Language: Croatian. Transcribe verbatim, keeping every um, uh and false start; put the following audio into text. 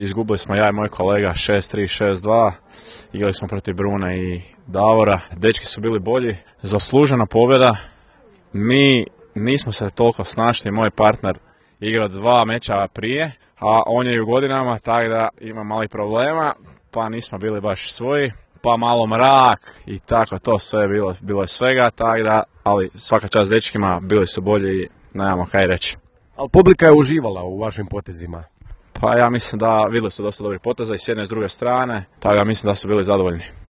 Izgubili smo ja i moj kolega šest tri, šest dva, igrali smo protiv Brune i Davora. Dečki su bili bolji, zaslužena pobjeda. Mi nismo se toliko snašli, moj partner igrao dva meča prije, a on je i u godinama, tako da ima malih problema, pa nismo bili baš svoji. Pa malo mrak i tako, to sve je bilo, bilo je svega, tako da, ali svaka čast dečkima, bili su bolji i nemamo kaj reći. Ali publika je uživala u vašim potezima. Pa ja mislim da vidjeli su dosta dobrih poteza i s jedne i s druge strane, tako da mislim da su bili zadovoljni.